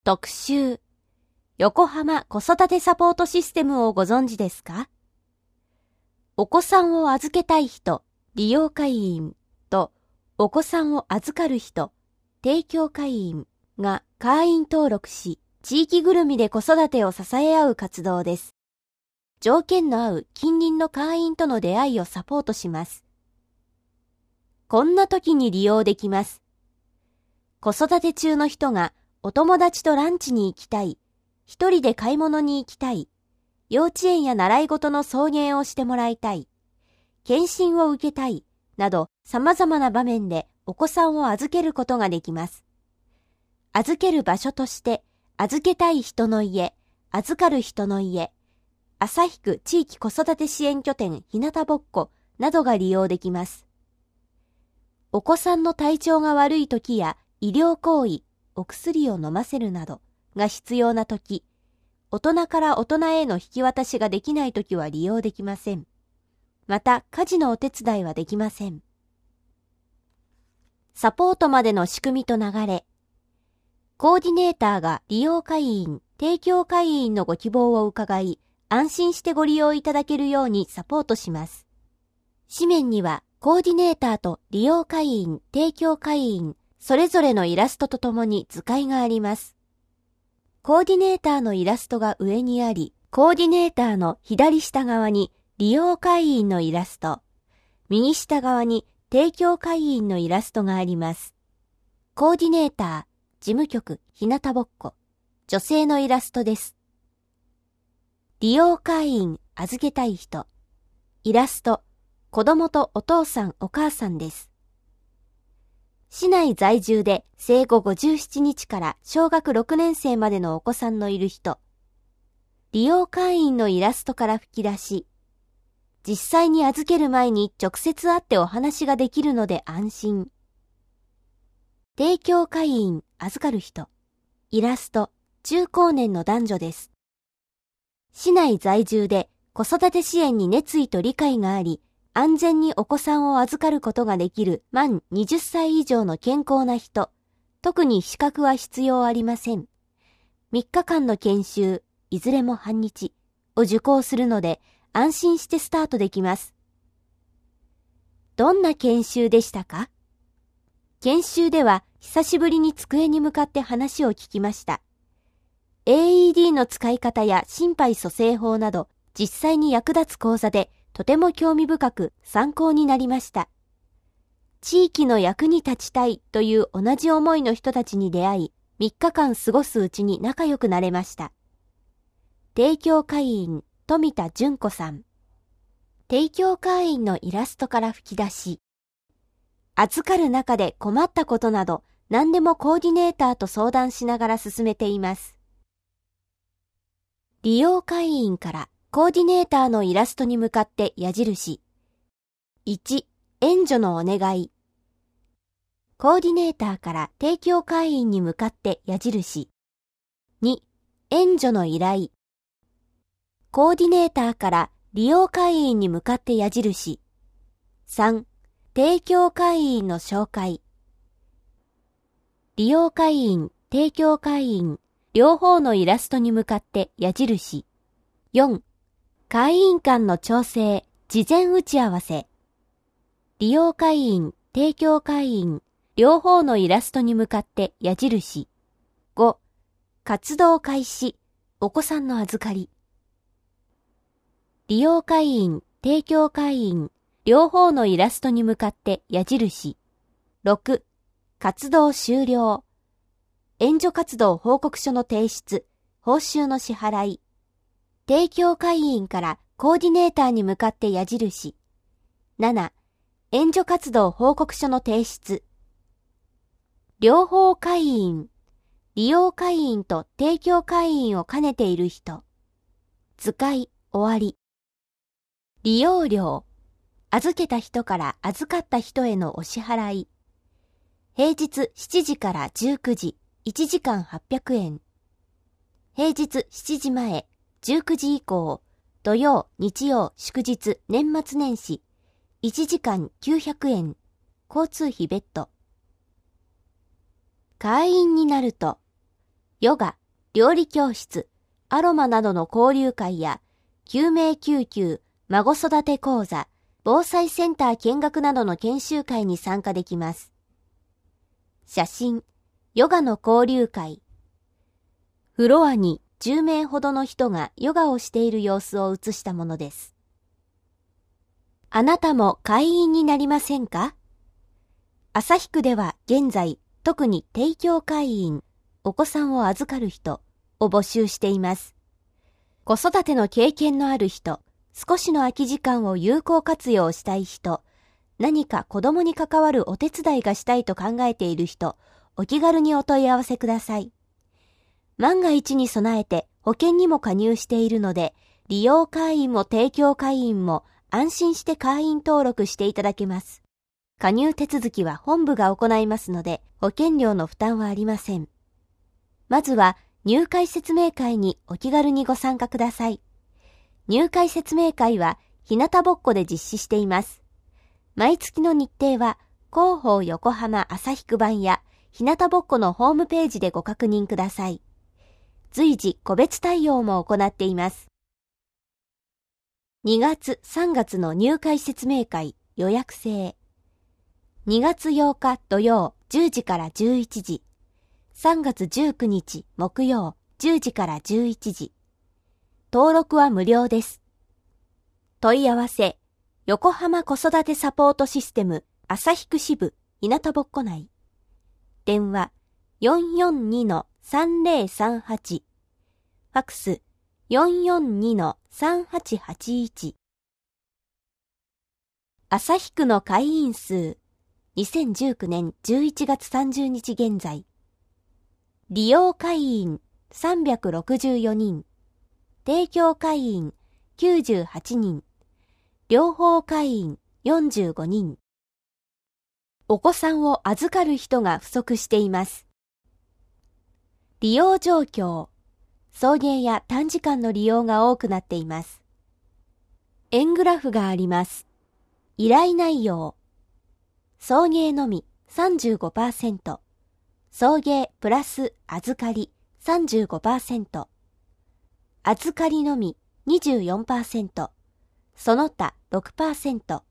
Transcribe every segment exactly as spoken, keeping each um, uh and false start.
特集、横浜子育てサポートシステムをご存知ですか？お子さんを預けたい人、利用会員とお子さんを預かる人、提供会員が会員登録し、地域ぐるみで子育てを支え合う活動です。条件の合う近隣の会員との出会いをサポートします。こんな時に利用できます。子育て中の人がお友達とランチに行きたい、一人で買い物に行きたい、幼稚園や習い事の送迎をしてもらいたい、検診を受けたい、など様々な場面でお子さんを預けることができます。預ける場所として、預けたい人の家、預かる人の家、旭区地域子育て支援拠点ひなたぼっこなどが利用できます。お子さんの体調が悪い時や医療行為、お薬を飲ませるなどが必要な時、大人から大人への引き渡しができない時は利用できません。また、家事のお手伝いはできません。サポートまでの仕組みと流れ。コーディネーターが利用会員、提供会員のご希望を伺い、安心してご利用いただけるようにサポートします。紙面には、コーディネーターと利用会員、提供会員、それぞれのイラストとともに図解があります。コーディネーターのイラストが上にあり、コーディネーターの左下側に利用会員のイラスト、右下側に提供会員のイラストがあります。コーディネーター、事務局、ひなたぼっこ、女性のイラストです。利用会員、預けたい人、イラスト、子供とお父さんお母さんです。市内在住で生後ごじゅうななにちから小学ろくねん生までのお子さんのいる人。利用会員のイラストから吹き出し、実際に預ける前に直接会ってお話ができるので安心。提供会員、預かる人。イラスト、中高年の男女です。市内在住で子育て支援に熱意と理解があり、安全にお子さんを預かることができる満はたち以上の健康な人、特に資格は必要ありません。みっかかんの研修、いずれも半日を受講するので安心してスタートできます。どんな研修でしたか？研修では久しぶりに机に向かって話を聞きました。エーイーディー の使い方や心肺蘇生法など実際に役立つ講座でとても興味深く参考になりました。地域の役に立ちたいという同じ思いの人たちに出会い、みっかかん過ごすうちに仲良くなれました。提供会員、富田純子さん。提供会員のイラストから吹き出し、預かる中で困ったことなど何でもコーディネーターと相談しながら進めています。利用会員からコーディネーターのイラストに向かって矢印。いち、援助のお願い。コーディネーターから提供会員に向かって矢印。に、援助の依頼。コーディネーターから利用会員に向かって矢印。さん、提供会員の紹介。利用会員、提供会員、両方のイラストに向かって矢印。よん、会員間の調整、事前打ち合わせ。利用会員、提供会員、両方のイラストに向かって矢印。ご、活動開始、お子さんの預かり。利用会員、提供会員、両方のイラストに向かって矢印。ろく、活動終了。援助活動報告書の提出、報酬の支払い。提供会員からコーディネーターに向かって矢印。なな、援助活動報告書の提出。両方会員、利用会員と提供会員を兼ねている人。図解、終わり。利用料。預けた人から預かった人へのお支払い。平日しちじからじゅうくじ、いちじかんはっぴゃくえん。平日しちじまえ、じゅうくじ以降、土曜、日曜、祝日、年末年始、いちじかんきゅうひゃくえん、交通費別途。会員になると、 ヨガ、料理教室、アロマなどの交流会や、救命救急、孫育て講座、防災センター見学などの研修会に参加できます。写真、ヨガの交流会。フロアにじゅうめいほどの人がヨガをしている様子を写したものです。あなたも会員になりませんか？旭区では現在、特に提供会員、お子さんを預かる人を募集しています。子育ての経験のある人、少しの空き時間を有効活用したい人、何か子供に関わるお手伝いがしたいと考えている人、お気軽にお問い合わせください。万が一に備えて保険にも加入しているので、利用会員も提供会員も安心して会員登録していただけます。加入手続きは本部が行いますので、保険料の負担はありません。まずは入会説明会にお気軽にご参加ください。入会説明会は日向ぼっこで実施しています。毎月の日程は広報横浜旭区版や日向ぼっこのホームページでご確認ください。随時個別対応も行っています。にがつ、さんがつの入会説明会予約制。にがつようか土曜じゅうじからじゅういちじ。さんがつじゅうくにち木曜じゅうじからじゅういちじ。登録は無料です。問い合わせ、横浜子育てサポートシステム旭区支部日向ぼっこ内。電話 よんよんにのさんぜろさんはち。ファックス よんよんにのさんはちはちいち。旭区の会員数、にせんじゅうきゅうねんじゅういちがつさんじゅうにち現在。利用会員さんびゃくろくじゅうよにん。提供会員きゅうじゅうはちにん。両方会員よんじゅうごにん。お子さんを預かる人が不足しています。利用状況。送迎や短時間の利用が多くなっています。円グラフがあります。依頼内容。送迎のみ さんじゅうごパーセント。送迎プラス預かり さんじゅうごパーセント。預かりのみ にじゅうよんパーセント。その他 ろくパーセント。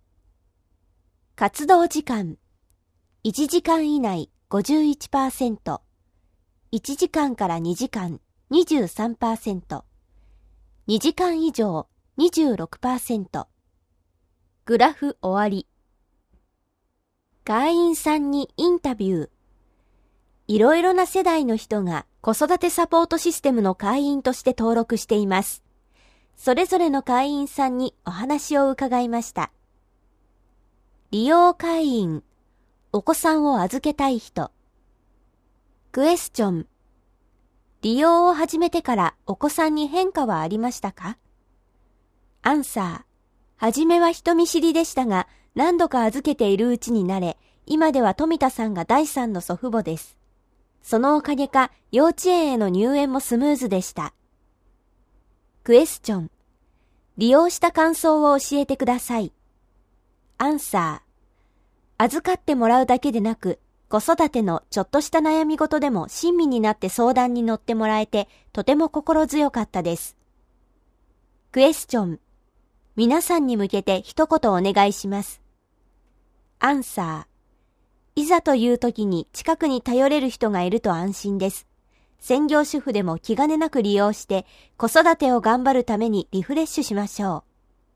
活動時間。いちじかん以内 ごじゅういちパーセント。いちじかんからにじかん にじゅうさんパーセント。にじかん以上 にじゅうろくパーセント。グラフ終わり。会員さんにインタビュー。いろいろな世代の人が子育てサポートシステムの会員として登録しています。それぞれの会員さんにお話を伺いました。利用会員、お子さんを預けたい人。クエスチョン、利用を始めてからお子さんに変化はありましたか？アンサー、はじめは人見知りでしたが、何度か預けているうちに慣れ、今では富田さんがだいさんの祖父母です。そのおかげか、幼稚園への入園もスムーズでした。クエスチョン、利用した感想を教えてください。アンサー、預かってもらうだけでなく、子育てのちょっとした悩み事でも親身になって相談に乗ってもらえて、とても心強かったです。クエスチョン、皆さんに向けて一言お願いします。アンサー、いざという時に近くに頼れる人がいると安心です。専業主婦でも気兼ねなく利用して、子育てを頑張るためにリフレッシュしましょう。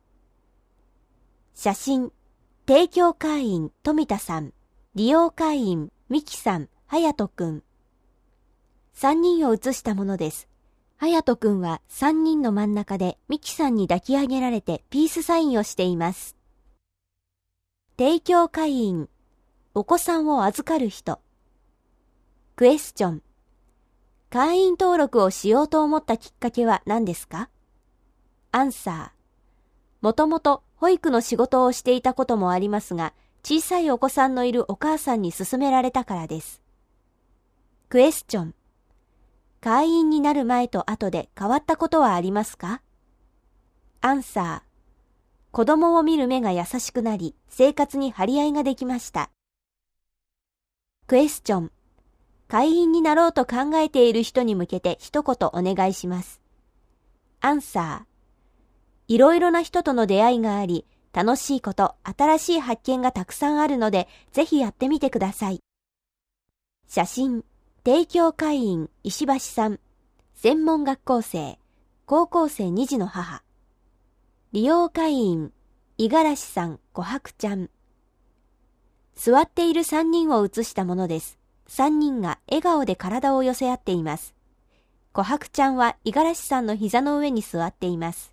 写真、提供会員、富田さん。利用会員、ミキさん、隼人くん。さんにんを写したものです。隼人くんはさんにんの真ん中でミキさんに抱き上げられてピースサインをしています。提供会員、お子さんを預かる人。クエスチョン、会員登録をしようと思ったきっかけは何ですか？アンサー、もともと保育の仕事をしていたこともありますが、小さいお子さんのいるお母さんに勧められたからです。クエスチョン、会員になる前と後で変わったことはありますか？アンサー、子供を見る目が優しくなり、生活に張り合いができました。クエスチョン、 会員になろうと考えている人に向けて一言お願いします。アンサー。いろいろな人との出会いがあり、楽しいこと、新しい発見がたくさんあるので、ぜひやってみてください。写真、帝京会員石橋さん、専門学校生、高校生に児の母。利用会員、五十嵐さん、琥珀ちゃん。座っているさんにんを写したものです。さんにんが笑顔で体を寄せ合っています。琥珀ちゃんは五十嵐さんの膝の上に座っています。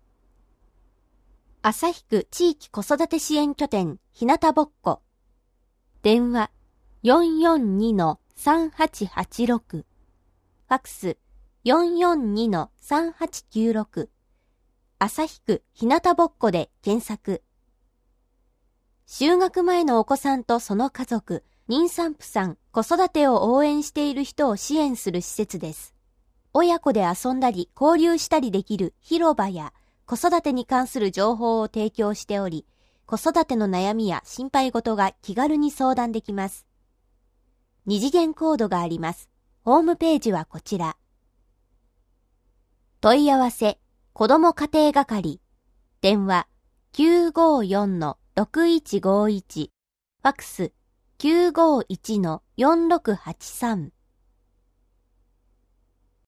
旭区地域子育て支援拠点ひなたぼっこ。電話 よんよんにのさんはちはちろく。ファクス よんよんにのさんはちきゅうろく。旭区ひなたぼっこで検索。就学前のお子さんとその家族、妊産婦さん、子育てを応援している人を支援する施設です。親子で遊んだり交流したりできる広場や子育てに関する情報を提供しており、子育ての悩みや心配事が気軽に相談できます。二次元コードがあります。ホームページはこちら。問い合わせ、子ども家庭係。電話 きゅうごよんのろくいちごいち。ファクス きゅうごいちのよんろくはちさん。